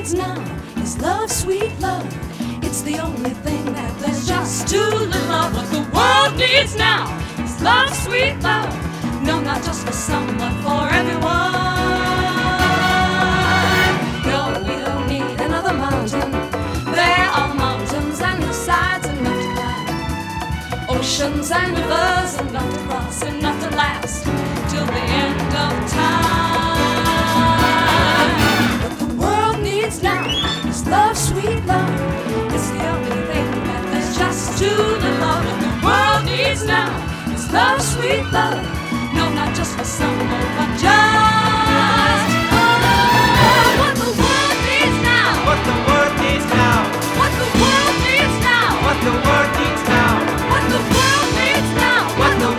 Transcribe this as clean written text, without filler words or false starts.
needs now is love, sweet love. It's the only thing that there's just too little of. What the world needs now is love, sweet love. No, not just for some, but for everyone. No, we don't need another mountain. There are mountains and hillsides enough to climb, oceans and rivers enough to cross, enough to last till the end of time. What the world needs now is love, sweet love. It's the only thing that there's just too little of. What the world needs now is love, sweet love. No, not just for some, but just